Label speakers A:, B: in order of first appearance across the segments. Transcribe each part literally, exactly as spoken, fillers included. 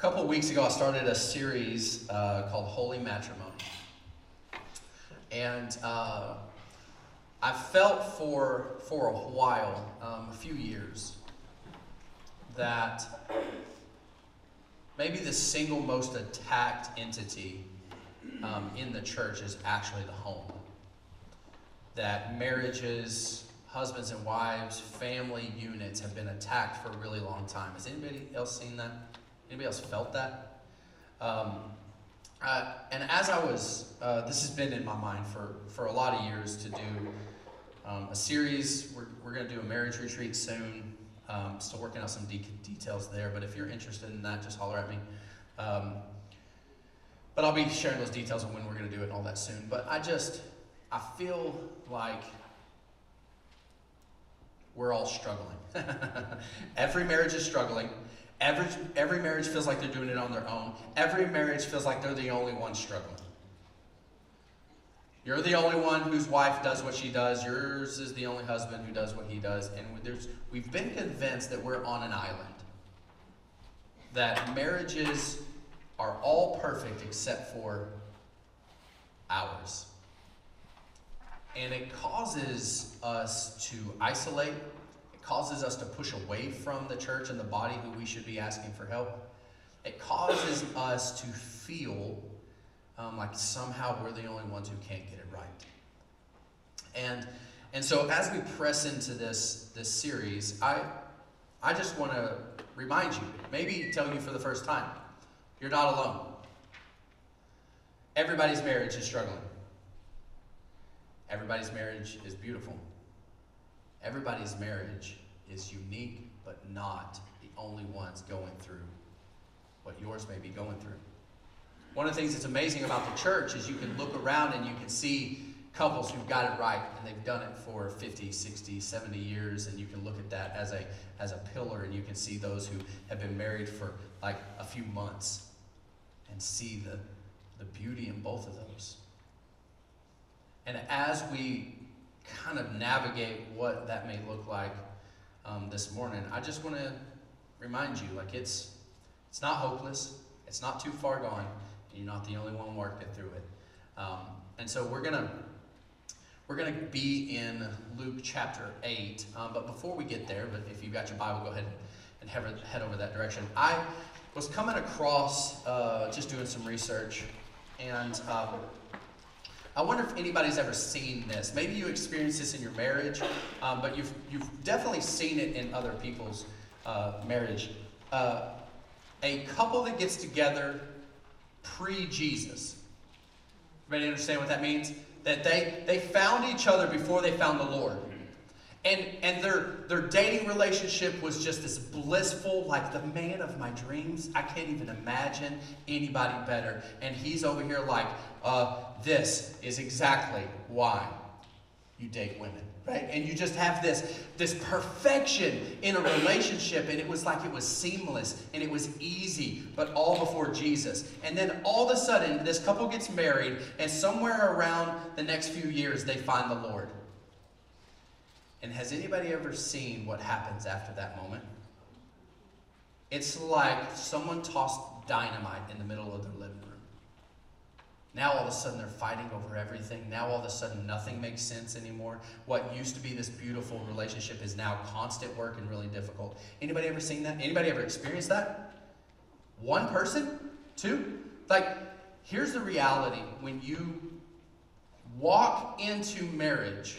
A: couple of weeks ago, I started a series uh, called Holy Matrimony. And uh, I felt for, for a while, um, a few years, that maybe the single most attacked entity um, in the church is actually the home. That marriages, husbands and wives, family units have been attacked for a really long time. Has anybody else seen that? Anybody else felt that? Um, uh, and as I was, uh, this has been in my mind for, for a lot of years to do um, a series. We're, we're going to do a marriage retreat soon. Um, still working out some de- details there, but if you're interested in that, just holler at me. Um, but I'll be sharing those details of when we're going to do it and all that soon. But I just, I feel like we're all struggling. Every marriage is struggling. Every, every marriage feels like they're doing it on their own. Every marriage feels like they're the only one struggling. You're the only one whose wife does what she does. Yours is the only husband who does what he does. And there's, we've been convinced that we're on an island. That marriages are all perfect except for ours. And it causes us to isolate. It causes us to push away from the church and the body who we should be asking for help. It causes us to feel um, like somehow we're the only ones who can't get it right. And and so as we press into this this series, I I just want to remind you, maybe tell you for the first time, you're not alone. Everybody's marriage is struggling. Everybody's marriage is beautiful. Everybody's marriage is unique, but not the only ones going through what yours may be going through. One of the things that's amazing about the church is you can look around and you can see couples who've got it right, and they've done it for fifty, sixty, seventy years, and you can look at that as a as a pillar, and you can see those who have been married for like a few months and see the, the beauty in both of those. And as we kind of navigate what that may look like um, this morning, I just want to remind you, like it's it's not hopeless, it's not too far gone, and you're not the only one working through it. Um, and so we're gonna we're gonna be in Luke chapter eight. Um, but before we get there, but if you've got your Bible, go ahead and head head over that direction. I was coming across uh, just doing some research, and. Um, I wonder if anybody's ever seen this. Maybe you experienced this in your marriage, um, but you've you've definitely seen it in other people's uh, marriage. Uh, a couple that gets together pre-Jesus. Everybody understand what that means? That they they found each other before they found the Lord. And and their their dating relationship was just this blissful, like the man of my dreams. I can't even imagine anybody better. And he's over here like, uh, this is exactly why you date women, right? And you just have this, this perfection in a relationship, and it was like it was seamless, and it was easy, but all before Jesus. And then all of a sudden, this couple gets married, and somewhere around the next few years, they find the Lord. And has anybody ever seen what happens after that moment? It's like someone tossed dynamite in the middle of their living room. Now all of a sudden they're fighting over everything. Now all of a sudden nothing makes sense anymore. What used to be this beautiful relationship is now constant work and really difficult. Anybody ever seen that? Anybody ever experienced that? One person? Two? Like, here's the reality. When you walk into marriage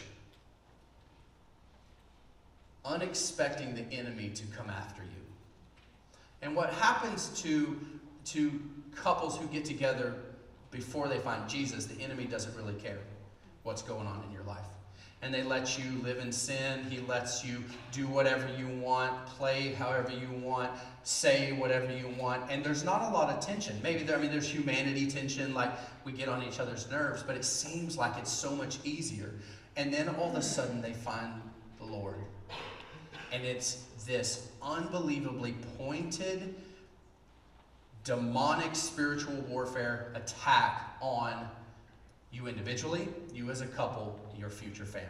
A: unexpecting the enemy to come after you. And what happens to, to couples who get together before they find Jesus, the enemy doesn't really care what's going on in your life. And they let you live in sin. He lets you do whatever you want, play however you want, say whatever you want. And there's not a lot of tension. Maybe there, I mean, there's humanity tension, like we get on each other's nerves, but it seems like it's so much easier. And then all of a sudden they find the Lord. And it's this unbelievably pointed, demonic spiritual warfare attack on you individually, you as a couple, your future family.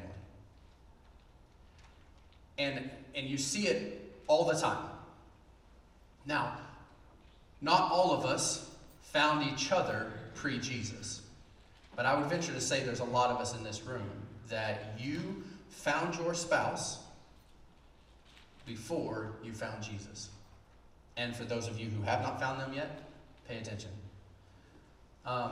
A: And, and you see it all the time. Now, Not all of us found each other pre-Jesus. But I would venture to say there's a lot of us in this room that you found your spouse before you found Jesus. And for those of you who have not found them yet, pay attention. Um,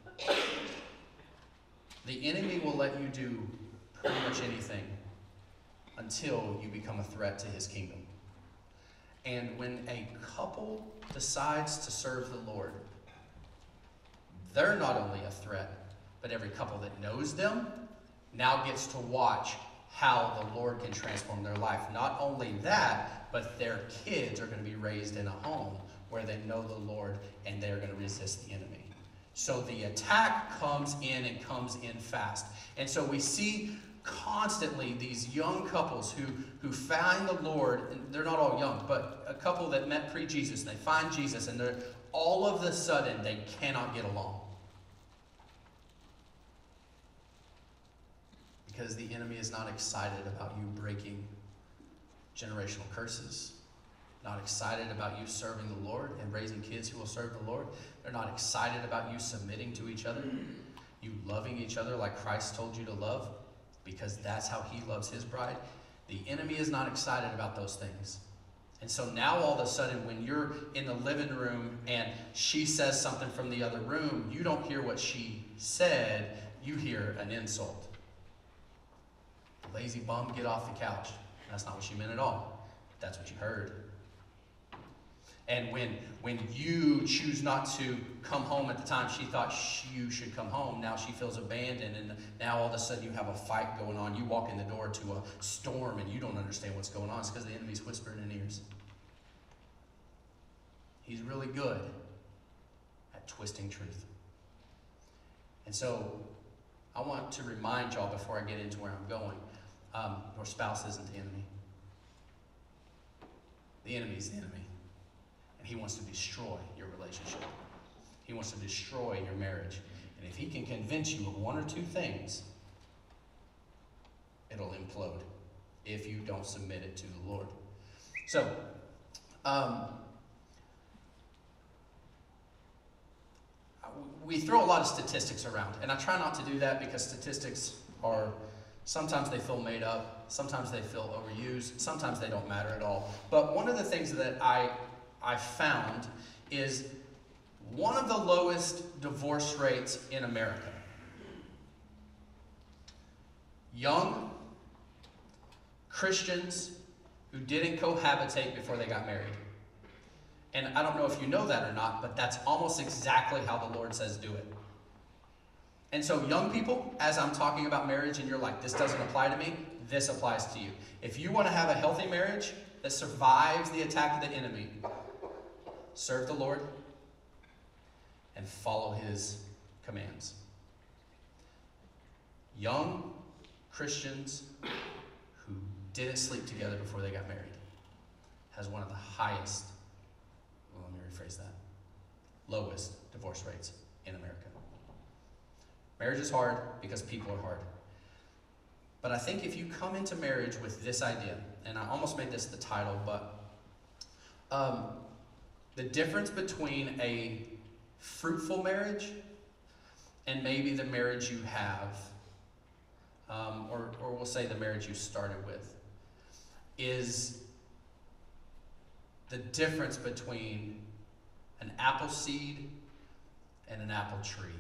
A: the enemy will let you do pretty much anything until you become a threat to his kingdom. And when a couple decides to serve the Lord, they're not only a threat, but every couple that knows them now gets to watch how the Lord can transform their life. Not only that, but their kids are going to be raised in a home where they know the Lord and they're going to resist the enemy. So the attack comes in and comes in fast. And so we see constantly these young couples who, who find the Lord, and they're not all young, but a couple that met pre-Jesus, and they find Jesus, and they're all of a sudden they cannot get along. Because the enemy is not excited about you breaking generational curses. Not excited about you serving the Lord and raising kids who will serve the Lord. They're not excited about you submitting to each other. You loving each other like Christ told you to love. Because that's how he loves his bride. The enemy is not excited about those things. And so now all of a sudden when you're in the living room and she says something from the other room, you don't hear what she said, you hear an insult. Lazy bum, get off the couch. That's not what she meant at all. That's what you heard. And when, when you choose not to come home at the time she thought she, you should come home, now she feels abandoned, and now all of a sudden you have a fight going on. You walk in the door to a storm and you don't understand what's going on. It's because the enemy's whispering in ears. He's really good at twisting truth. And so I want to remind y'all before I get into where I'm going, um, your spouse isn't the enemy. The enemy's the enemy. And he wants to destroy your relationship. He wants to destroy your marriage. And if he can convince you of one or two things, it'll implode if you don't submit it to the Lord. So, um, we throw a lot of statistics around. And I try not to do that because statistics are, sometimes they feel made up. Sometimes they feel overused. Sometimes they don't matter at all. But one of the things that I I found is one of the lowest divorce rates in America. Young Christians who didn't cohabitate before they got married. And I don't know if you know that or not, but that's almost exactly how the Lord says do it. And so young people, as I'm talking about marriage and you're like, this doesn't apply to me, this applies to you. If you want to have a healthy marriage that survives the attack of the enemy, serve the Lord and follow his commands. Young Christians who didn't sleep together before they got married has one of the highest, well, let me rephrase that, lowest divorce rates in America. Marriage is hard because people are hard. But I think if you come into marriage with this idea, and I almost made this the title, but um, the difference between a fruitful marriage and maybe the marriage you have, um, or, or we'll say the marriage you started with, is the difference between an apple seed and an apple tree.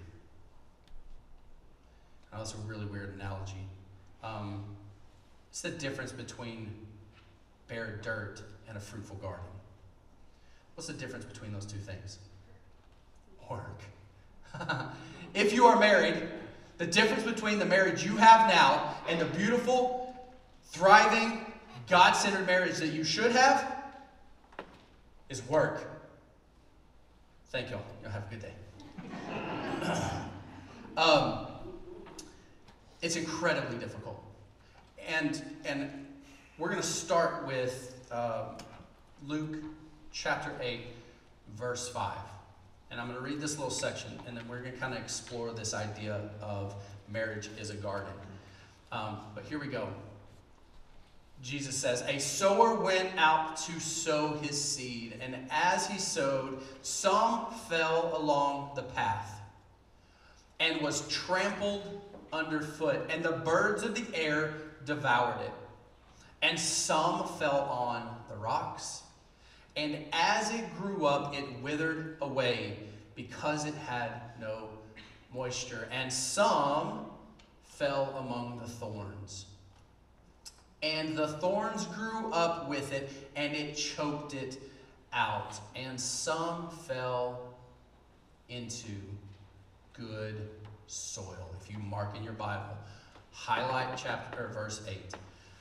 A: I know that's a really weird analogy. Um, it's the difference between bare dirt and a fruitful garden. What's the difference between those two things? Work. If you are married, the difference between the marriage you have now and the beautiful, thriving, God-centered marriage that you should have is work. Thank y'all. Y'all have a good day. um, it's incredibly difficult. And, and we're going to start with uh, Luke chapter eight, verse five. And I'm going to read this little section, and then we're going to kind of explore this idea of marriage is a garden. Um, but here we go. Jesus says, a sower went out to sow his seed, and as he sowed, some fell along the path and was trampled underfoot, and the birds of the air devoured it. And some fell on the rocks, and as it grew up, it withered away because it had no moisture. And some fell among the thorns, and the thorns grew up with it, and it choked it out. And some fell into good soil. If you mark in your Bible, highlight chapter or verse eight.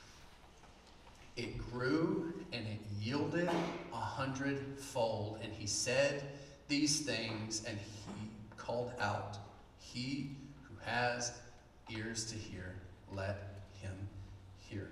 A: It grew and it yielded a hundredfold. And he said these things, and he called out, he who has ears to hear, let him hear.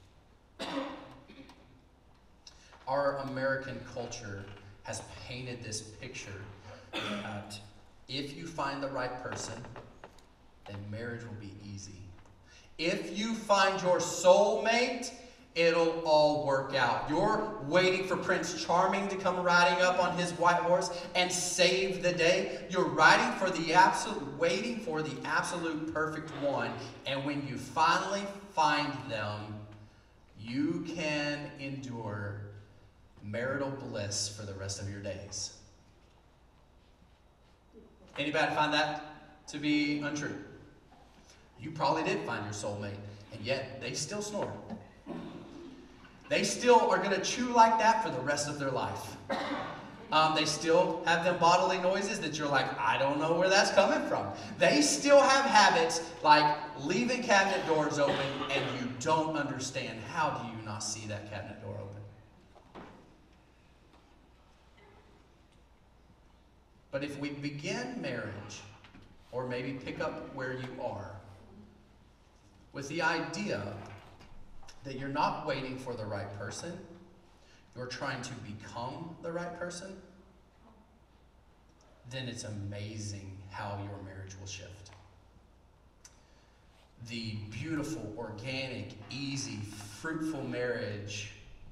A: Our American culture has painted this picture that if you find the right person, then marriage will be easy. If you find your soulmate, it'll all work out. You're waiting for Prince Charming to come riding up on his white horse and save the day. You're riding for the absolute, waiting for the absolute perfect one. And when you finally find them, you can endure marital bliss for the rest of your days. Anybody find that to be untrue? You probably did find your soulmate, and yet they still snore. They still are going to chew like that for the rest of their life. Um, they still have them bodily noises that you're like, I don't know where that's coming from. They still have habits like leaving cabinet doors open, and you don't understand. How do you not see that cabinet door open? But if we begin marriage, or maybe pick up where you are, with the idea that you're not waiting for the right person, you're trying to become the right person, then it's amazing how your marriage will shift. The beautiful, organic, easy, fruitful marriage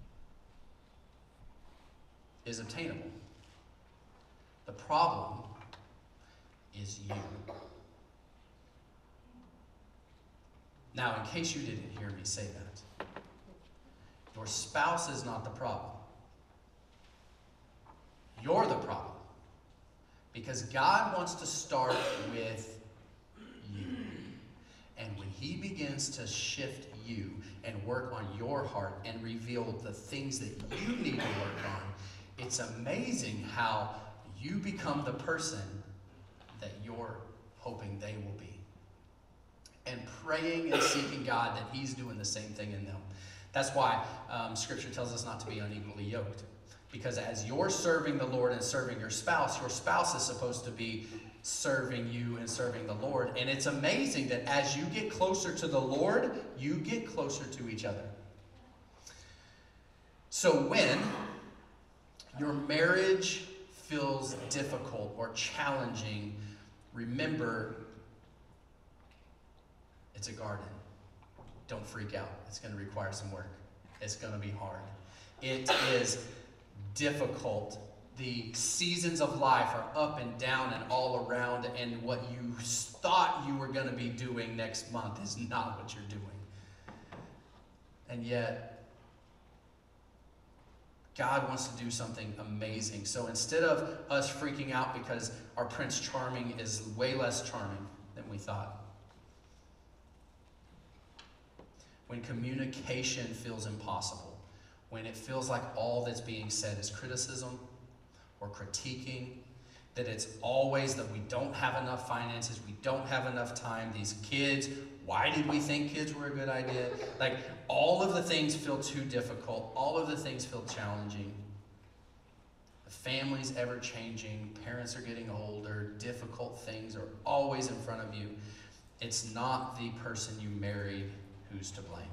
A: is obtainable. The problem is you. Now, in case you didn't hear me say that, your spouse is not the problem. You're the problem. Because God wants to start with you. And when he begins to shift you and work on your heart and reveal the things that you need to work on, it's amazing how you become the person that you're hoping they will be. And praying and seeking God that he's doing the same thing in them. That's why um, Scripture tells us not to be unequally yoked. Because as you're serving the Lord and serving your spouse, your spouse is supposed to be serving you and serving the Lord. And it's amazing that as you get closer to the Lord, you get closer to each other. So when your marriage feels difficult or challenging, remember, it's a garden. Don't freak out. It's going to require some work. It's going to be hard. It is difficult. The seasons of life are up and down and all around, and what you thought you were going to be doing next month is not what you're doing. And yet, God wants to do something amazing. So instead of us freaking out because our Prince Charming is way less charming than we thought, when communication feels impossible, when it feels like all that's being said is criticism or critiquing, that it's always that we don't have enough finances, we don't have enough time, these kids, why did we think kids were a good idea? Like, all of the things feel too difficult. All of the things feel challenging. The family's ever changing. Parents are getting older. Difficult things are always in front of you. It's not the person you married who's to blame.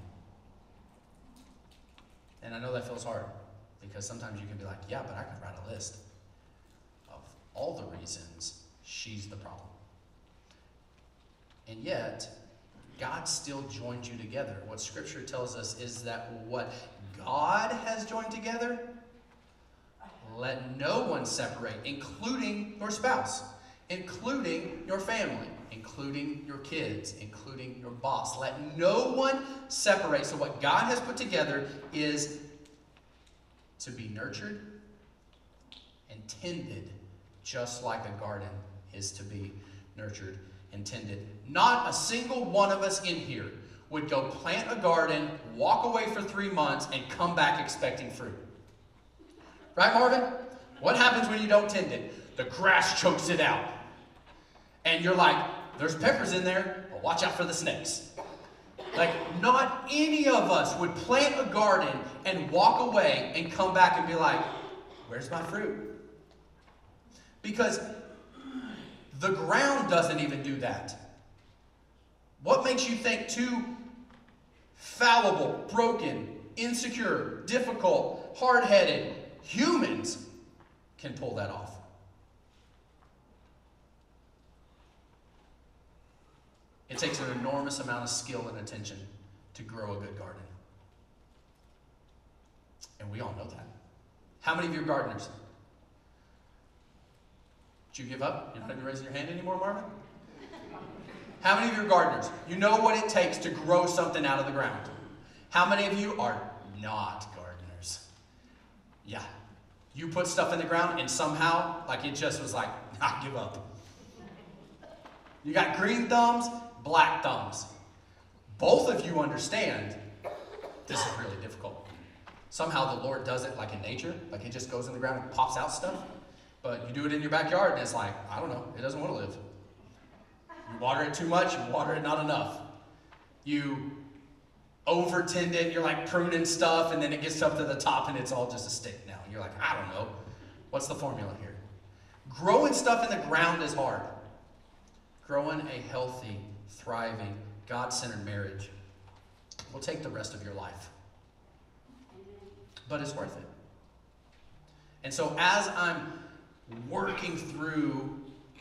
A: And I know that feels hard, because sometimes you can be like, yeah, but I could write a list of all the reasons she's the problem. And yet, God still joined you together. What Scripture tells us is that what God has joined together, let no one separate, including your spouse, including your family, including your kids, including your boss. Let no one separate. So what God has put together is to be nurtured and tended, just like a garden is to be nurtured and tended. Not a single one of us in here would go plant a garden, walk away for three months, and come back expecting fruit. Right, Marvin? What happens when you don't tend it? The grass chokes it out. And you're like, there's peppers in there, but watch out for the snakes. Like, not any of us would plant a garden and walk away and come back and be like, where's my fruit? Because the ground doesn't even do that. What makes you think two fallible, broken, insecure, difficult, hard-headed humans can pull that off? It takes an enormous amount of skill and attention to grow a good garden. And we all know that. How many of you are gardeners? Did you give up? You're not even raising your hand anymore, Marvin? How many of you are gardeners? You know what it takes to grow something out of the ground. How many of you are not gardeners? Yeah. You put stuff in the ground and somehow, like it just was like, I give up. You got green thumbs, black thumbs. Both of you understand this is really difficult. Somehow the Lord does it like in nature, like it just goes in the ground and pops out stuff. But you do it in your backyard and it's like, I don't know, it doesn't want to live. You water it too much, you water it not enough. You over-tend it, you're like pruning stuff, and then it gets up to the top and it's all just a stick now. And you're like, I don't know. What's the formula here? Growing stuff in the ground is hard. Growing a healthy, thriving, God-centered marriage will take the rest of your life. But it's worth it. And so as I'm working through,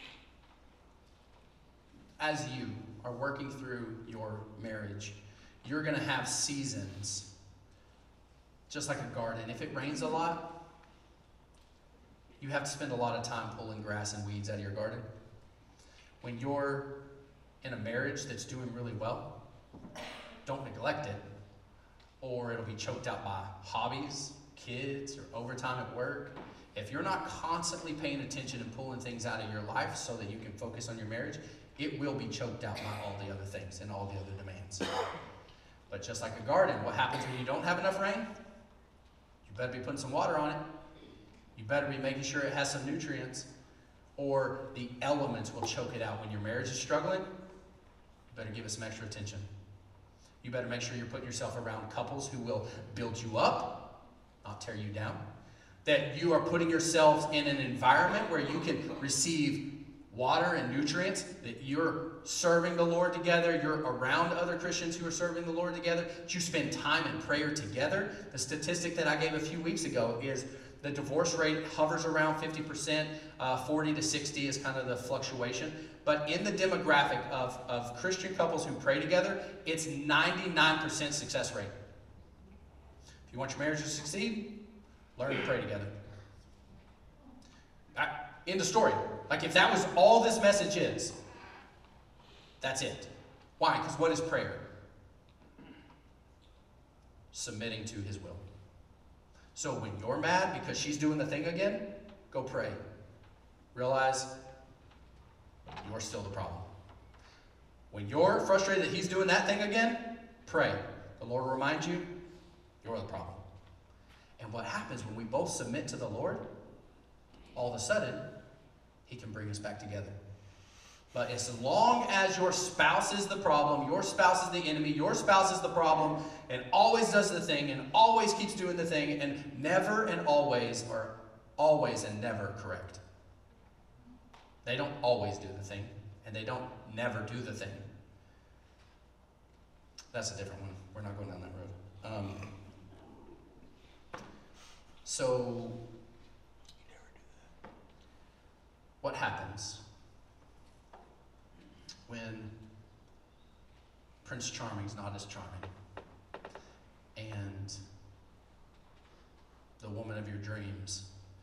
A: as you are working through your marriage, you're going to have seasons, just like a garden. If it rains a lot, you have to spend a lot of time pulling grass and weeds out of your garden. When you're in a marriage that's doing really well, don't neglect it, or it'll be choked out by hobbies, kids, or overtime at work. If you're not constantly paying attention and pulling things out of your life so that you can focus on your marriage, it will be choked out by all the other things and all the other demands. But just like a garden, what happens when you don't have enough rain? You better be putting some water on it. You better be making sure it has some nutrients, or the elements will choke it out. When your marriage is struggling, you better give it some extra attention. You better make sure you're putting yourself around couples who will build you up, not tear you down. That you are putting yourselves in an environment where you can receive water and nutrients, that you're serving the Lord together, you're around other Christians who are serving the Lord together, that you spend time in prayer together. The statistic that I gave a few weeks ago is the divorce rate hovers around fifty percent, uh, forty to sixty is kind of the fluctuation. But in the demographic of, of Christian couples who pray together, it's ninety-nine percent success rate. If you want your marriage to succeed, learn to pray together. I, end of story. Like if that was all this message is, that's it. Why? Because what is prayer? Submitting to his will. So when you're mad because she's doing the thing again, go pray. Realize you're still the problem. When you're frustrated that he's doing that thing again, pray. The Lord will remind you, you're the problem. And what happens when we both submit to the Lord, all of a sudden, he can bring us back together. But as long as your spouse is the problem, your spouse is the enemy, your spouse is the problem, and always does the thing, and always keeps doing the thing, and never and always, or always and never correct. They don't always do the thing, and they don't never do the thing. That's a different one. We're not going down that road. Um, so, what happens when Prince Charming's not as charming. And the woman of your dreams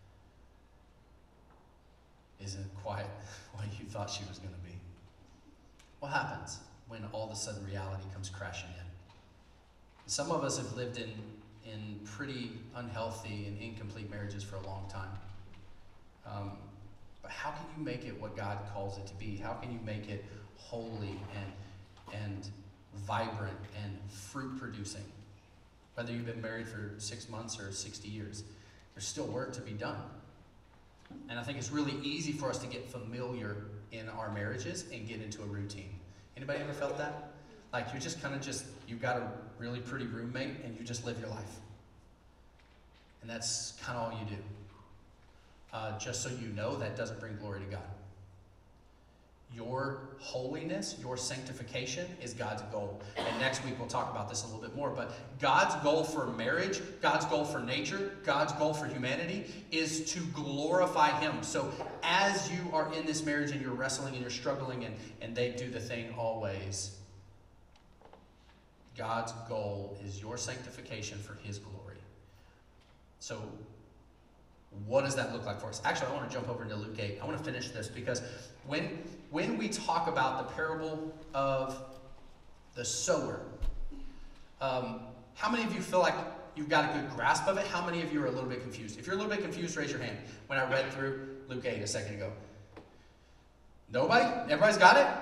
A: isn't quite what you thought she was going to be. What happens when all of a sudden reality comes crashing in? Some of us have lived in, in pretty unhealthy and incomplete marriages for a long time. Um, but how can you make it what God calls it to be? How can you make it holy and, and vibrant and fruit-producing? Whether you've been married for six months or sixty years, there's still work to be done. And I think it's really easy for us to get familiar in our marriages and get into a routine. Anybody ever felt that? Like you're just kind of just, you've got a really pretty roommate and you just live your life. And that's kind of all you do. Uh, just so you know, that doesn't bring glory to God. Your holiness, your sanctification is God's goal. And next week we'll talk about this a little bit more. But God's goal for marriage, God's goal for nature, God's goal for humanity is to glorify Him. So as you are in this marriage and you're wrestling and you're struggling and, and they do the thing always, God's goal is your sanctification for His glory. So what does that look like for us? Actually, I want to jump over into Luke eight. I want to finish this because when, when we talk about the parable of the sower, um, how many of you feel like you've got a good grasp of it? How many of you are a little bit confused? If you're a little bit confused, raise your hand. When I read through Luke eight a second ago. Nobody? Everybody's got it?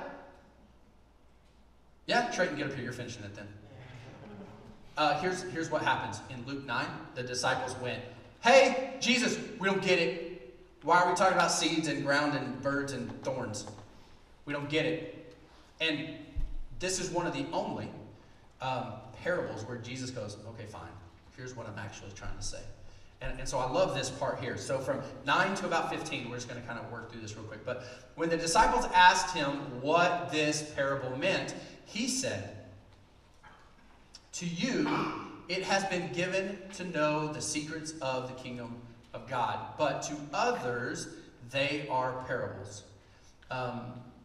A: Yeah, Trayton, get up here. You're finishing it then. Uh, here's, here's what happens. In Luke nine, the disciples went, "Hey, Jesus, we don't get it. Why are we talking about seeds and ground and birds and thorns? We don't get it." And this is one of the only um, parables where Jesus goes, "Okay, fine. Here's what I'm actually trying to say." And, and so I love this part here. So from nine to about fifteen, we're just going to kind of work through this real quick. But when the disciples asked him what this parable meant, he said, "To you it has been given to know the secrets of the kingdom of God, but to others they are parables." Um,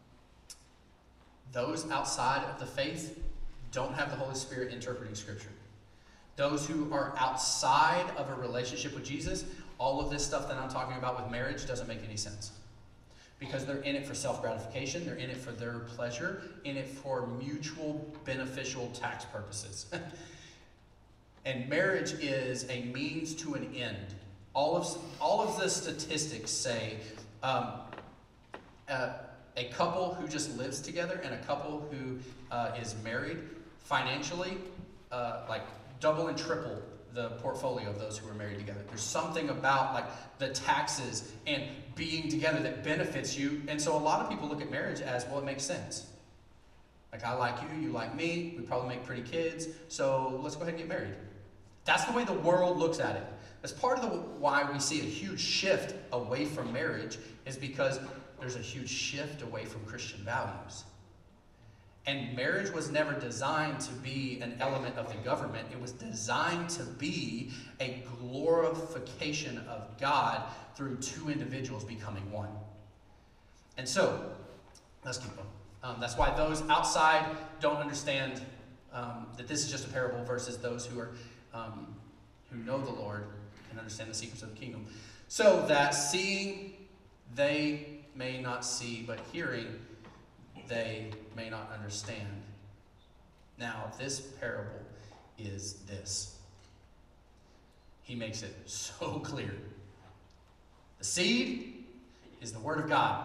A: those outside of the faith don't have the Holy Spirit interpreting Scripture. Those who are outside of a relationship with Jesus, all of this stuff that I'm talking about with marriage doesn't make any sense. Because they're in it for self-gratification, they're in it for their pleasure, in it for mutual beneficial tax purposes. And marriage is a means to an end. All of, all of the statistics say um, uh, a couple who just lives together and a couple who uh, is married financially, uh, like double and triple the portfolio of those who are married together. There's something about like the taxes and being together that benefits you. And so a lot of people look at marriage as, well, it makes sense. Like, I like you, you like me, we probably make pretty kids, so let's go ahead and get married. That's the way the world looks at it. That's part of the why we see a huge shift away from marriage is because there's a huge shift away from Christian values. And marriage was never designed to be an element of the government. It was designed to be a glorification of God through two individuals becoming one. And so, let's keep going. Um, that's why those outside don't understand um, that this is just a parable versus those who are um, who know the Lord can understand the secrets of the kingdom. So that seeing they may not see, but hearing they may not understand. Now, this parable is this. He makes it so clear. The seed is the word of God.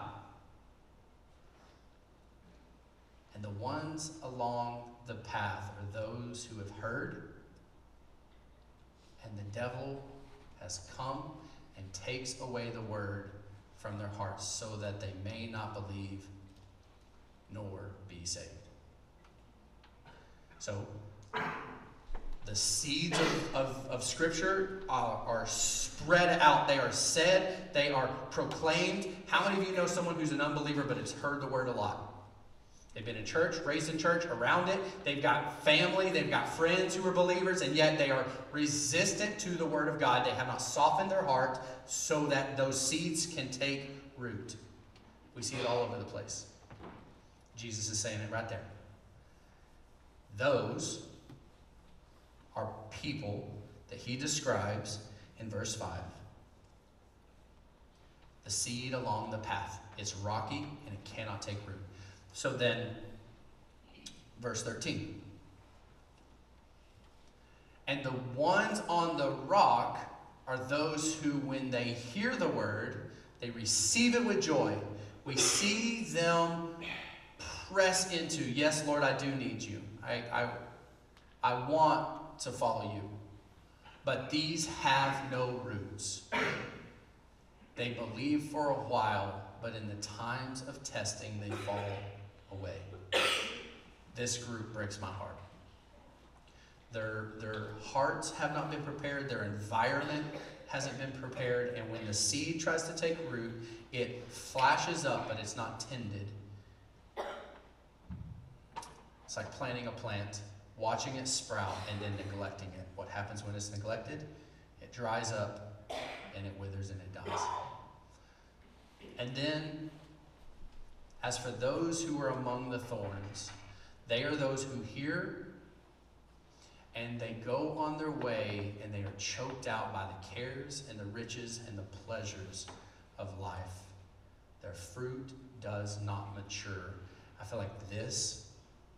A: And the ones along the path are those who have heard, and the devil has come and takes away the word from their hearts so that they may not believe nor be saved. So, the seeds of, of, of Scripture are, are spread out. They are said. They are proclaimed. How many of you know someone who's an unbeliever but has heard the word a lot? They've been in church, raised in church, around it. They've got family. They've got friends who are believers, and yet they are resistant to the word of God. They have not softened their heart so that those seeds can take root. We see it all over the place. Jesus is saying it right there. Those are people that he describes in verse five. The seed along the path. It's rocky and it cannot take root. So then, verse thirteen. And the ones on the rock are those who, when they hear the word, they receive it with joy. We see them press into, yes, Lord, I do need you. I, I, I want to follow you. But these have no roots. They believe for a while, but in the times of testing, they fall away. This group breaks my heart. Their, their hearts have not been prepared. Their environment hasn't been prepared. And when the seed tries to take root, it flashes up, but it's not tended. It's like planting a plant, watching it sprout, and then neglecting it. What happens when it's neglected? It dries up, and it withers, and it dies. And then, as for those who are among the thorns, they are those who hear, and they go on their way, and they are choked out by the cares and the riches and the pleasures of life. Their fruit does not mature. I feel like this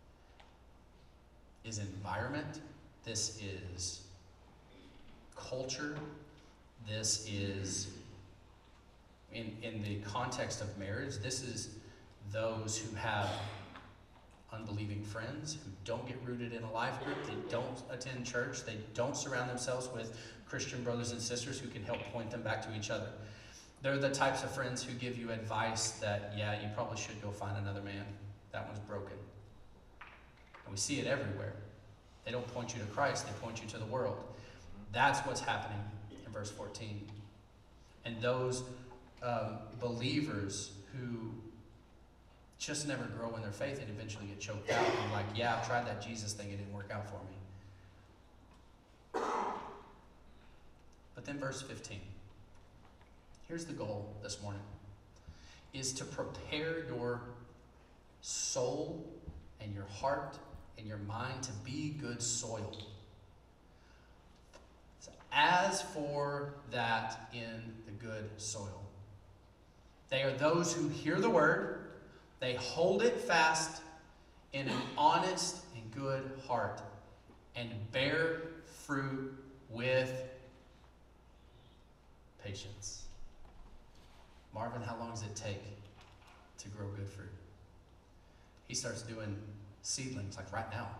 A: is environment. This is culture. This is, in, in the context of marriage, this is those who have unbelieving friends, who don't get rooted in a life group, they don't attend church, they don't surround themselves with Christian brothers and sisters who can help point them back to each other. They're the types of friends who give you advice that, yeah, you probably should go find another man. That one's broken. And we see it everywhere. They don't point you to Christ, they point you to the world. That's what's happening in verse fourteen. And those um, believers who just never grow in their faith and eventually get choked out and like, yeah, I've tried that Jesus thing, it didn't work out for me. But then verse fifteen. Here's the goal this morning, is to prepare your soul and your heart and your mind to be good soil. So as for that in the good soil, they are those who hear the word, they hold it fast in an honest and good heart, and bear fruit with patience. Marvin, how long does it take to grow good fruit? He starts doing seedlings like right now.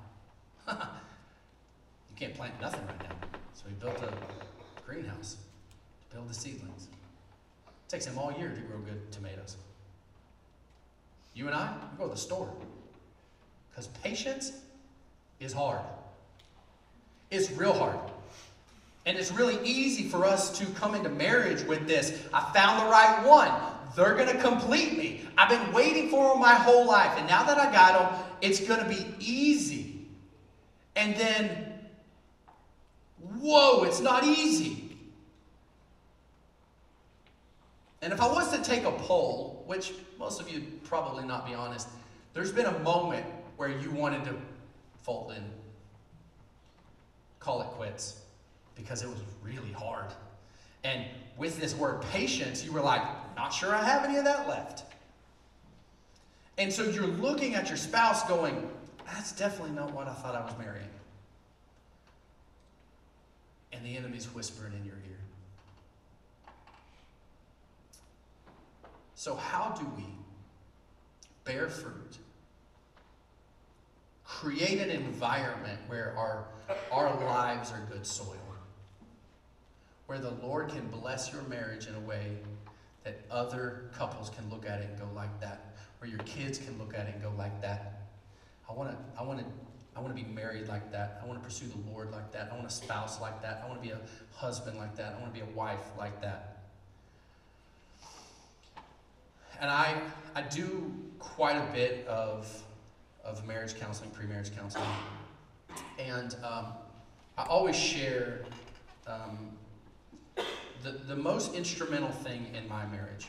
A: You can't plant nothing right now. So he built a greenhouse to build the seedlings. It takes him all year to grow good tomatoes. You and I, we go to the store. Because patience is hard. It's real hard. And it's really easy for us to come into marriage with this. I found the right one. They're going to complete me. I've been waiting for them my whole life. And now that I got them, it's going to be easy. And then, whoa, it's not easy. And if I was to take a poll, which most of you probably not be honest, there's been a moment where you wanted to fold in, call it quits, because it was really hard. And with this word patience, you were like, not sure I have any of that left. And so you're looking at your spouse going, that's definitely not what I thought I was marrying. And the enemy's whispering in your ear. So how do we bear fruit? Create an environment where our, our lives are good soil. Where the Lord can bless your marriage in a way that other couples can look at it and go like that. Where your kids can look at it and go like that. I want to I want to I want to be married like that. I want to pursue the Lord like that. I want a spouse like that. I want to be a husband like that. I want to be a wife like that. And I I do quite a bit of of marriage counseling, pre-marriage counseling. And um, I always share um, the, the most instrumental thing in my marriage.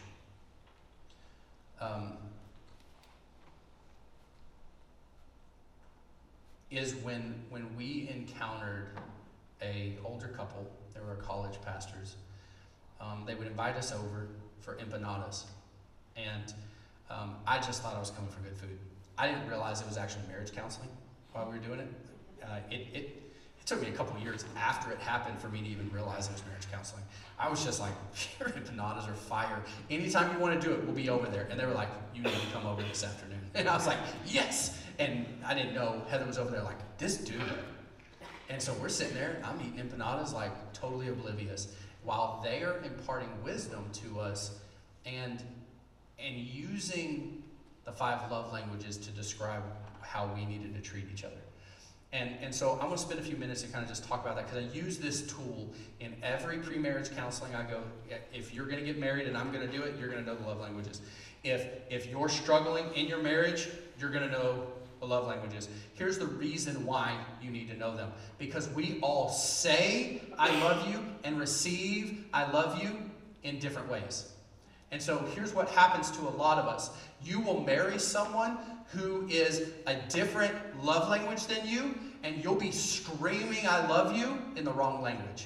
A: Um, is when when we encountered a older couple. They were college pastors. Um, they would invite us over for empanadas, and um, I just thought I was coming for good food. I didn't realize it was actually marriage counseling while we were doing it. Uh, it, it it took me a couple of years after it happened for me to even realize it was marriage counseling. I was just like, your empanadas are fire. Anytime you want to do it, we'll be over there. And they were like, you need to come over this afternoon. And I was like, yes. And I didn't know Heather was over there like, this dude. And so we're sitting there, I'm eating empanadas like totally oblivious, while they are imparting wisdom to us and and using the five love languages to describe how we needed to treat each other. And, and so I'm going to spend a few minutes to kind of just talk about that, because I use this tool in every pre-marriage counseling I go. If you're going to get married and I'm going to do it, you're going to know the love languages. If, if you're struggling in your marriage, you're going to know the love languages. Here's the reason why you need to know them. Because we all say, I love you, and receive, I love you, in different ways. And so here's what happens to a lot of us. You will marry someone who is a different love language than you, and you'll be screaming, I love you, in the wrong language.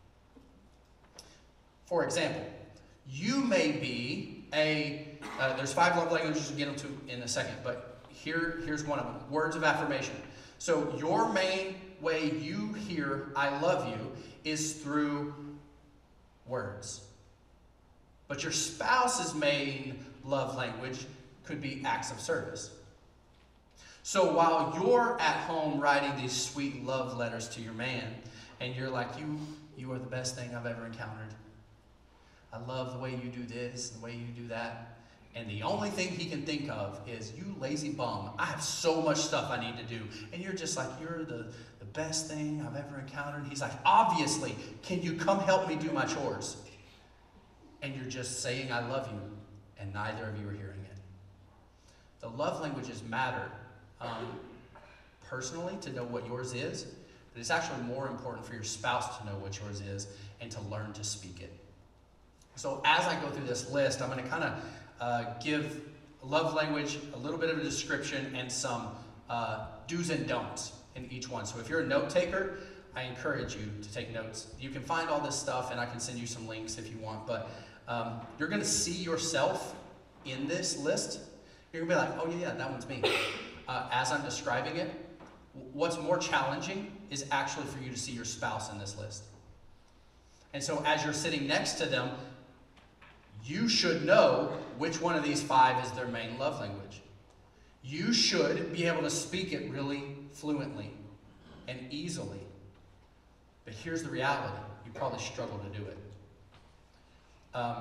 A: For example, you may be a, uh, there's five love languages we'll get into in a second, but here, here's one of them, words of affirmation. So your main way you hear I love you is through words. But your spouse's main love language could be acts of service. So while you're at home writing these sweet love letters to your man, and you're like, you, you are the best thing I've ever encountered. I love the way you do this, the way you do that. And the only thing he can think of is, you lazy bum, I have so much stuff I need to do. And you're just like, you're the, the best thing I've ever encountered. And he's like, obviously, can you come help me do my chores? And you're just saying, I love you, and neither of you are hearing it. The love languages matter um, personally to know what yours is, but it's actually more important for your spouse to know what yours is and to learn to speak it. So as I go through this list, I'm going to kind of uh, give love language a little bit of a description and some uh, do's and don'ts in each one. So if you're a note taker, I encourage you to take notes. You can find all this stuff, and I can send you some links if you want, but um, you're going to see yourself in this list. You're going to be like, oh yeah, that one's me. Uh, as I'm describing it, what's more challenging is actually for you to see your spouse in this list. And so as you're sitting next to them, you should know which one of these five is their main love language. You should be able to speak it really fluently and easily. But here's the reality. You probably struggle to do it. Um,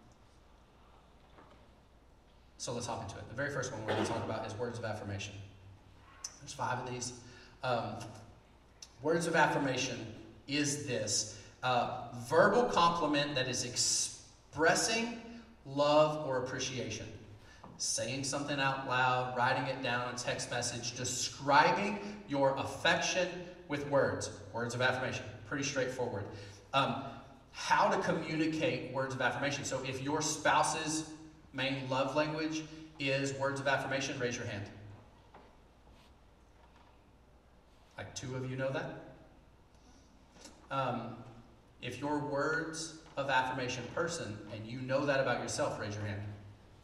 A: so let's hop into it. The very first one we're going to talk about is words of affirmation. There's five of these. Um, words of affirmation is this. Uh, verbal compliment that is expressing love or appreciation. Saying something out loud, writing it down on a text message, describing your affection with words. Words of affirmation. Pretty straightforward. Um, how to communicate words of affirmation. So if your spouse's main love language is words of affirmation, raise your hand. Like two of you know that? Um, if you're words of affirmation person and you know that about yourself, raise your hand.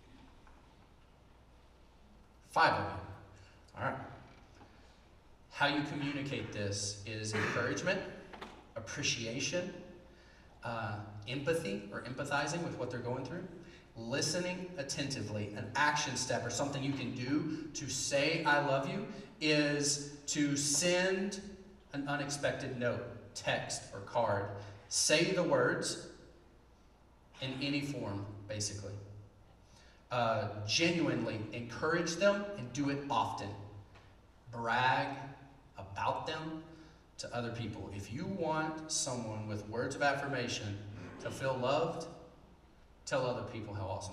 A: Five of you. All right. How you communicate this is encouragement, appreciation, uh, empathy or empathizing with what they're going through, listening attentively. An action step or something you can do to say I love you is to send an unexpected note, text, or card. Say the words in any form, basically. Uh, genuinely encourage them and do it often. Brag about them to other people. If you want someone with words of affirmation to feel loved, tell other people how awesome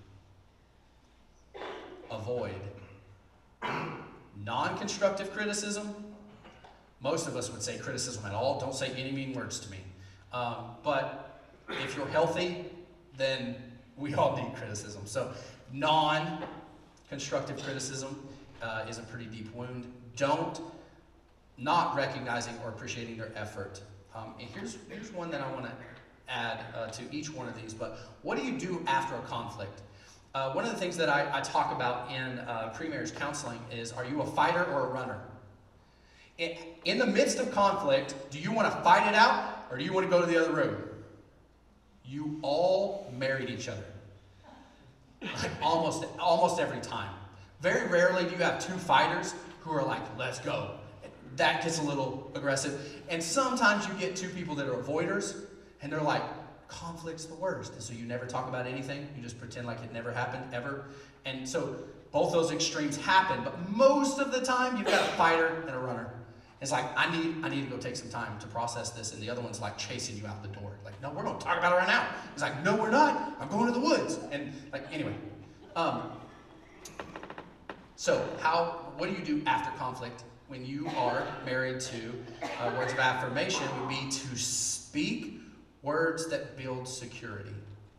A: they are. Avoid non-constructive criticism. Most of us would say criticism at all. Don't say any mean words to me. Um, but if you're healthy, then we all need criticism. So non-constructive criticism uh, is a pretty deep wound. Don't not recognizing or appreciating their effort. Um, and here's, here's one that I want to add uh, to each one of these, but what do you do after a conflict? Uh, one of the things that I, I talk about in uh, pre-marriage counseling is, are you a fighter or a runner? In, in the midst of conflict, do you want to fight it out, or do you want to go to the other room? You all married each other. Like almost, almost every time. Very rarely do you have two fighters who are like, let's go. That gets a little aggressive. And sometimes you get two people that are avoiders, and they're like, conflict's the worst. And so you never talk about anything. You just pretend like it never happened, ever. And so both those extremes happen, but most of the time you've got a fighter and a runner. It's like, I need I need to go take some time to process this, and the other one's like chasing you out the door. Like, no, we're going to talk about it right now. It's like, no, we're not. I'm going to the woods. And like, anyway. Um, so how, what do you do after conflict when you are married to uh, words of affirmation would be to speak words that build security.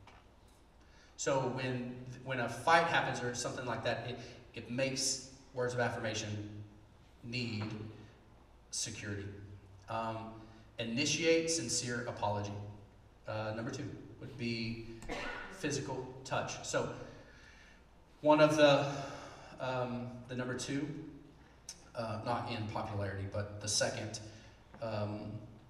A: So when when a fight happens or something like that, it, it makes words of affirmation need security. Um, initiate sincere apology. Uh, number two would be physical touch. So one of the, um, the number two, uh, not in popularity, but the second um,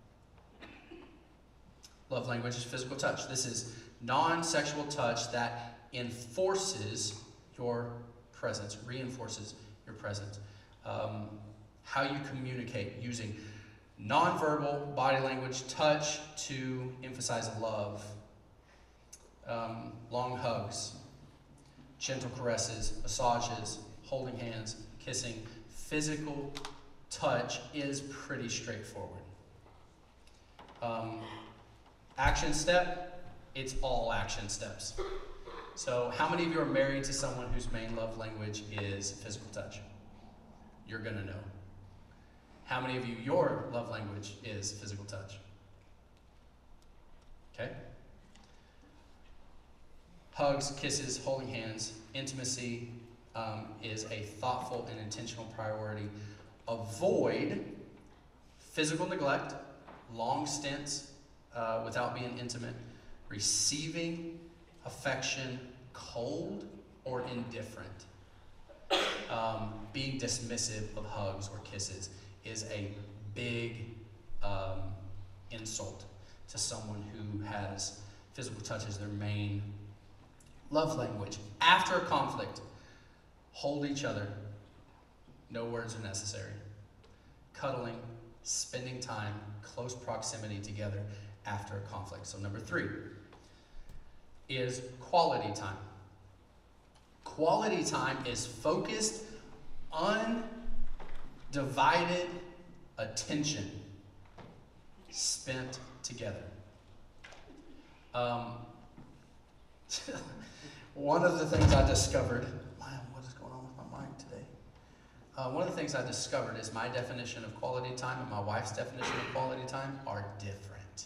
A: love language is physical touch. This is non-sexual touch that enforces your presence, reinforces your presence. Um, how you communicate using nonverbal body language, touch to emphasize love, um, long hugs, gentle caresses, massages, holding hands, kissing. Physical touch is pretty straightforward. Um, Action step, it's all action steps. So how many of you are married to someone whose main love language is physical touch? You're going to know. How many of you, your love language is physical touch? Okay? Hugs, kisses, holding hands, intimacy um, is a thoughtful and intentional priority. Avoid physical neglect, long stints, Uh, without being intimate, receiving affection cold or indifferent. Um, being dismissive of hugs or kisses is a big um, insult to someone who has physical touch as their main love language. After a conflict, hold each other. No words are necessary. Cuddling, spending time, close proximity together after a conflict. So number three is quality time. Quality time is focused, undivided attention spent together. Um, one of the things I discovered, man, what is going on with my mic today? Uh, one of the things I discovered is my definition of quality time and my wife's definition of quality time are different.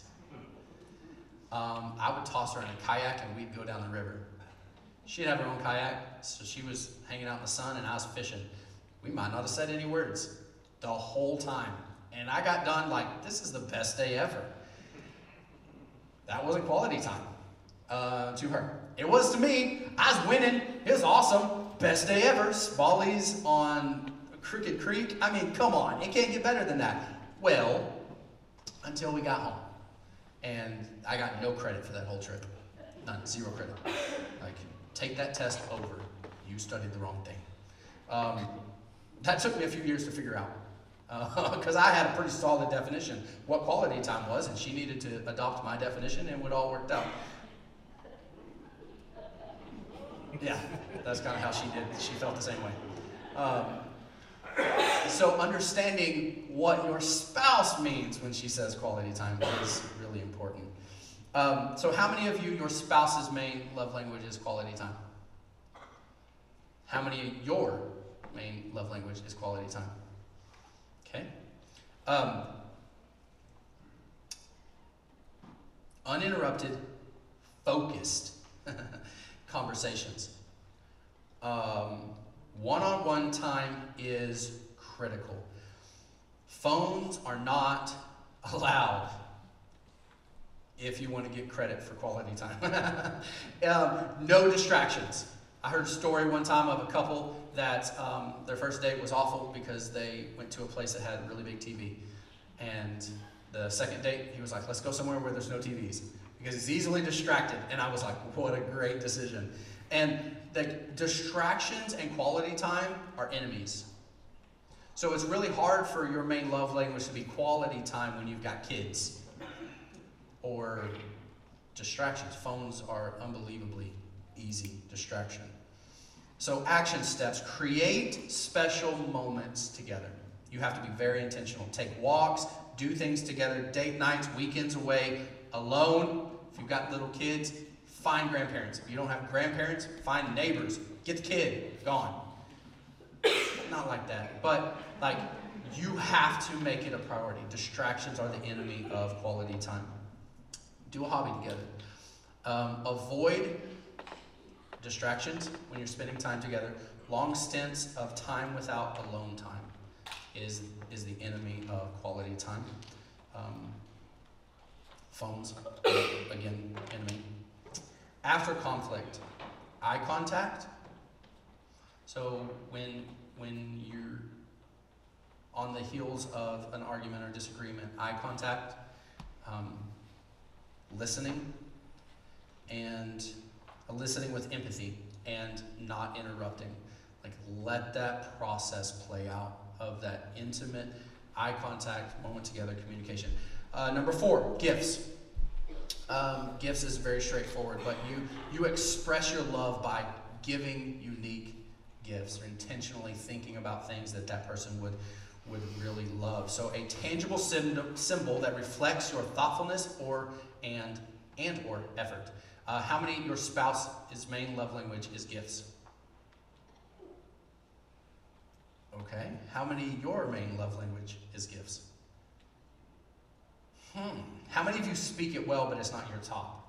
A: Um, I would toss her in a kayak and we'd go down the river. She'd have her own kayak, so she was hanging out in the sun and I was fishing. We might not have said any words the whole time. And I got done like, this is the best day ever. That wasn't quality time uh, to her. It was to me. I was winning. It was awesome. Best day ever. Smallies on Crooked Creek. I mean, come on. It can't get better than that. Well, until we got home. And I got no credit for that whole trip. None. Zero credit. Like, take that test over. You studied the wrong thing. Um, that took me a few years to figure out. Because uh, I had a pretty solid definition what quality time was, and she needed to adopt my definition, and it all worked out. Yeah, that's kind of how she did. She felt the same way. Um, so understanding what your spouse means when she says quality time is really important. Um, so how many of you, your spouse's main love language is quality time? How many of your main love language is quality time? Okay. Um, uninterrupted, focused conversations. Um, one-on-one time is critical. Phones are not allowed if you want to get credit for quality time. um, no distractions. I heard a story one time of a couple that um, their first date was awful because they went to a place that had a really big T V. And the second date, he was like, let's go somewhere where there's no T Vs. Because he's easily distracted. And I was like, what a great decision. And the distractions and quality time are enemies. So it's really hard for your main love language to be quality time when you've got kids. Or distractions. Phones are unbelievably easy distraction. So action steps. Create special moments together. You have to be very intentional. Take walks, do things together, date nights, weekends away, alone. If you've got little kids, find grandparents. If you don't have grandparents, find neighbors. Get the kid. Gone. Not like that. But like you have to make it a priority. Distractions are the enemy of quality time. Do a hobby together. Um, avoid distractions when you're spending time together. Long stints of time without alone time is, is the enemy of quality time. Um, phones, again, enemy. After conflict, eye contact. So when, when you're on the heels of an argument or disagreement, eye contact, um, listening, and listening with empathy and not interrupting. Like let that process play out of that intimate eye contact, moment together, communication. Uh, number four, gifts. Um, gifts is very straightforward, but you you express your love by giving unique gifts or intentionally thinking about things that that person would would really love. So a tangible symbol that reflects your thoughtfulness or and and or effort. Uh, how many your spouse's main love language is gifts? Okay. How many your main love language is gifts? Hmm. How many of you speak it well, but it's not your top?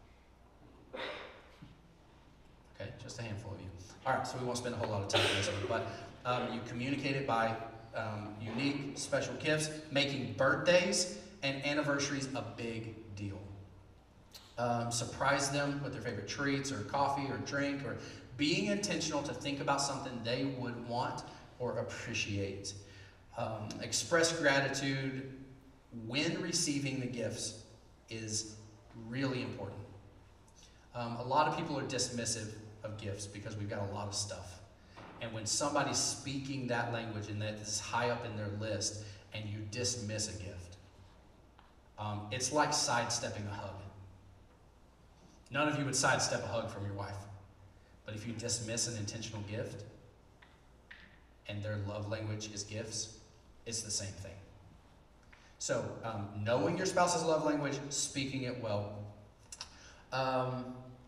A: Okay, just a handful of you. All right, so we won't spend a whole lot of time on this one, but um, you communicate it by um, unique, special gifts, making birthdays and anniversaries a big deal. Um, surprise them with their favorite treats or coffee or drink, or being intentional to think about something they would want or appreciate. Um, express gratitude when receiving the gifts is really important. Um, a lot of people are dismissive of gifts because we've got a lot of stuff. And when somebody's speaking that language and that is high up in their list and you dismiss a gift, um, it's like sidestepping a hug. None of you would sidestep a hug from your wife. But if you dismiss an intentional gift and their love language is gifts, it's the same thing. So, um, knowing your spouse's love language, speaking it well. Um,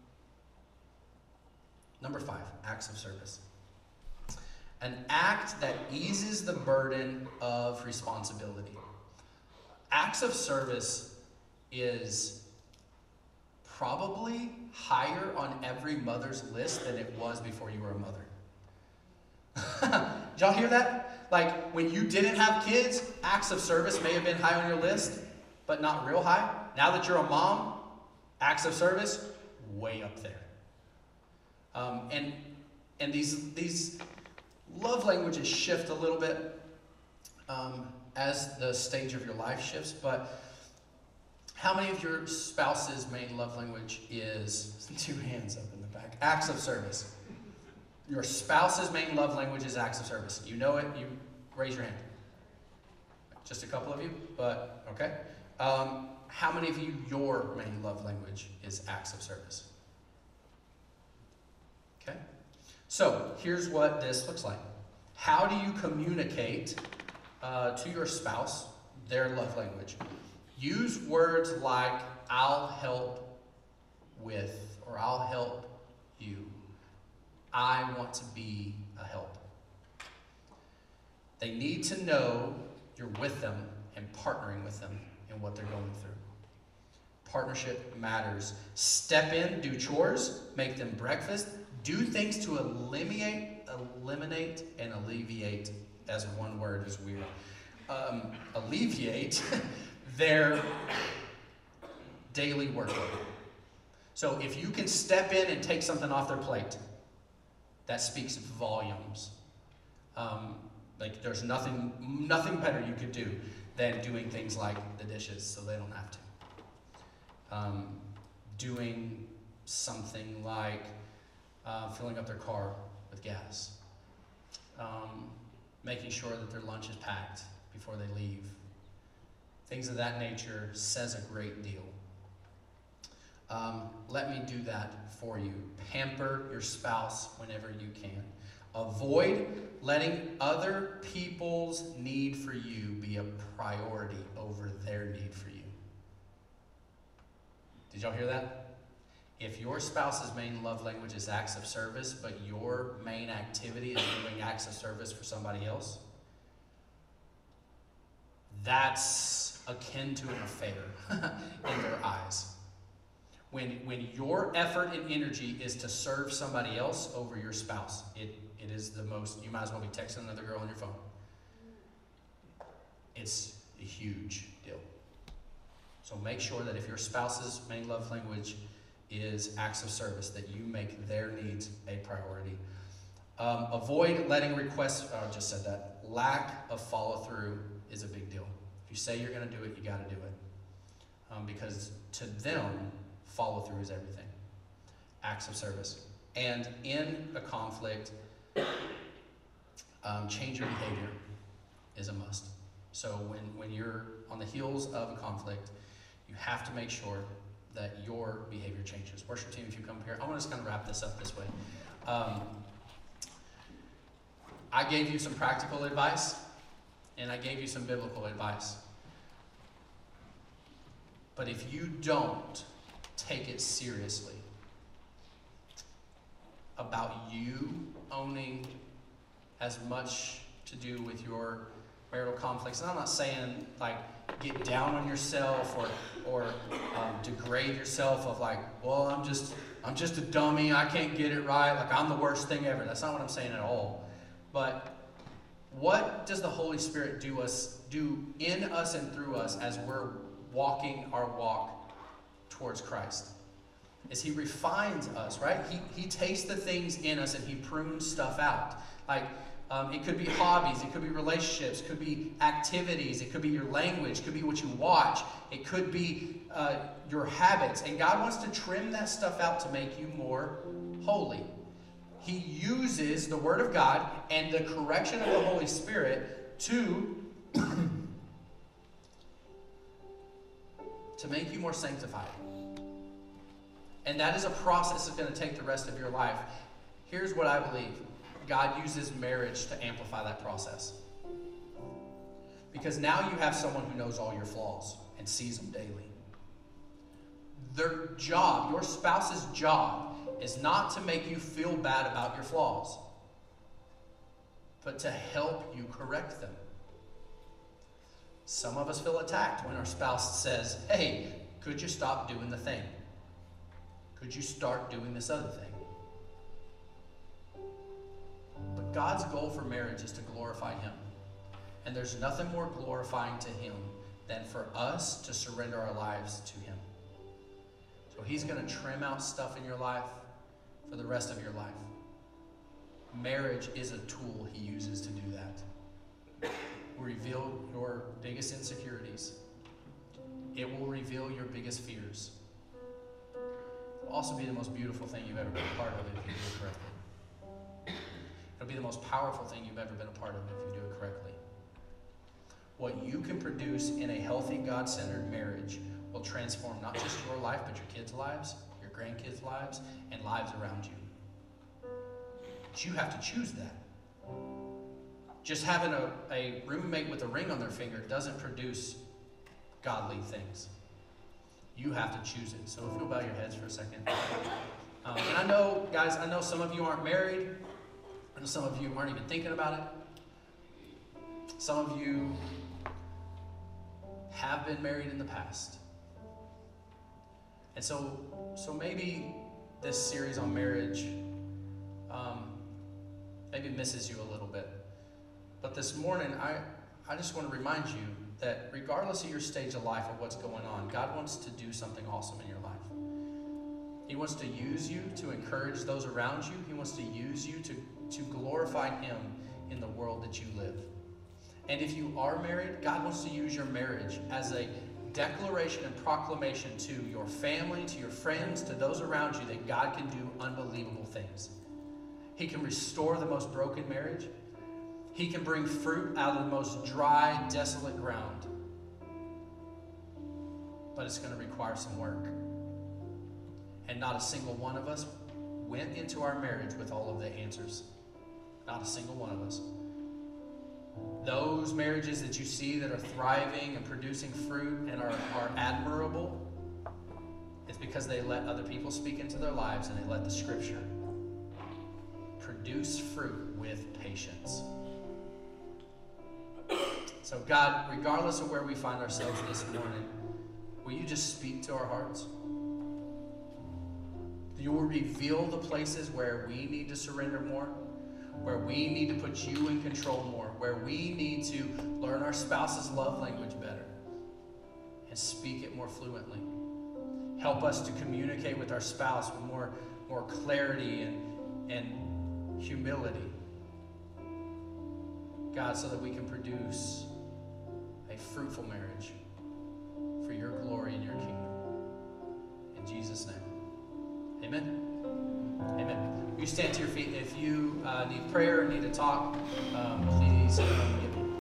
A: number five, acts of service. An act that eases the burden of responsibility. Acts of service is probably higher on every mother's list than it was before you were a mother. Did y'all hear that? Like, when you didn't have kids, acts of service may have been high on your list, but not real high. Now that you're a mom, acts of service, way up there. Um, and and these these love languages shift a little bit um, as the stage of your life shifts, but how many of your spouse's main love language is, two hands up in the back, acts of service? Your spouse's main love language is acts of service. You know it, you raise your hand. Just a couple of you, but okay. Um, how many of you, your main love language is acts of service? Okay. So here's what this looks like. How do you communicate uh, to your spouse their love language? Use words like, I'll help with, or I'll help you. I want to be a help. They need to know you're with them and partnering with them in what they're going through. Partnership matters. Step in, do chores, make them breakfast, do things to eliminate, eliminate and alleviate, as one word is weird. um, alleviate their daily workload. So if you can step in and take something off their plate, that speaks volumes. Um, like there's nothing, nothing better you could do than doing things like the dishes so they don't have to. Um, doing something like uh, filling up their car with gas. Um, making sure that their lunch is packed before they leave. Things of that nature says a great deal. Um, let me do that for you. Pamper your spouse whenever you can. Avoid letting other people's need for you be a priority over their need for you. Did y'all hear that? If your spouse's main love language is acts of service, but your main activity is doing acts of service for somebody else, that's akin to an affair in their eyes. When, when your effort and energy is to serve somebody else over your spouse, it, it is the most, you might as well be texting another girl on your phone. It's a huge deal. So make sure that if your spouse's main love language is acts of service, that you make their needs a priority. Um, avoid letting requests, oh, I just said that, lack of follow through is a big deal. If you say you're going to do it, you got to do it. Um, because to them, follow through is everything. Acts of service. And in a conflict, um, change your behavior is a must. So when, when you're on the heels of a conflict, you have to make sure that your behavior changes. Worship team, if you come here, I want to just kind of wrap this up this way. Um, I gave you some practical advice, and I gave you some biblical advice. But if you don't take it seriously about you owning as much to do with your marital conflicts, and I'm not saying like get down on yourself or or um, degrade yourself of like, well, I'm just I'm just a dummy, I can't get it right, like I'm the worst thing ever. That's not what I'm saying at all. But what does the Holy Spirit do us do in us and through us as we're walking our walk towards Christ? Is he refines us, right? He he takes the things in us and he prunes stuff out. Like um, it could be hobbies, it could be relationships, it could be activities, it could be your language, it could be what you watch, it could be uh, your habits. And God wants to trim that stuff out to make you more holy. He uses the Word of God and the correction of the Holy Spirit to, to make you more sanctified. And that is a process that's going to take the rest of your life. Here's what I believe. God uses marriage to amplify that process. Because now you have someone who knows all your flaws and sees them daily. Their job, your spouse's job, is not to make you feel bad about your flaws, but to help you correct them. Some of us feel attacked when our spouse says, hey, could you stop doing the thing? Could you start doing this other thing? But God's goal for marriage is to glorify Him. And there's nothing more glorifying to Him than for us to surrender our lives to Him. So He's going to trim out stuff in your life for the rest of your life. Marriage is a tool He uses to do that. It will reveal your biggest insecurities. It will reveal your biggest fears. It will also be the most beautiful thing you've ever been a part of if you do it correctly. It'll be the most powerful thing you've ever been a part of if you do it correctly. What you can produce in a healthy, God-centered marriage will transform not just your life, but your kids' lives, your grandkids' lives, and lives around you. But you have to choose that. Just having a, a roommate with a ring on their finger doesn't produce godly things. You have to choose it. So if you'll bow your heads for a second. Um, and I know, guys, I know some of you aren't married. I know some of you aren't even thinking about it. Some of you have been married in the past. And so, so maybe this series on marriage um, maybe misses you a little bit. But this morning, I, I just want to remind you that regardless of your stage of life or what's going on, God wants to do something awesome in your life. He wants to use you to encourage those around you. He wants to use you to, to glorify Him in the world that you live. And if you are married, God wants to use your marriage as a declaration and proclamation to your family, to your friends, to those around you that God can do unbelievable things. He can restore the most broken marriage. He can bring fruit out of the most dry, desolate ground. But it's going to require some work. And not a single one of us went into our marriage with all of the answers. Not a single one of us. Those marriages that you see that are thriving and producing fruit and are, are admirable, it's because they let other people speak into their lives and they let the Scripture produce fruit with patience. So God, regardless of where we find ourselves this morning, will you just speak to our hearts? You will reveal the places where we need to surrender more, where we need to put you in control more, where we need to learn our spouse's love language better and speak it more fluently. Help us to communicate with our spouse with more, more clarity and, and humility. God, so that we can produce a fruitful marriage for your glory and your kingdom. In Jesus' name. Amen. Amen. You stand to your feet. If you uh, need prayer or need to talk, um, please um, get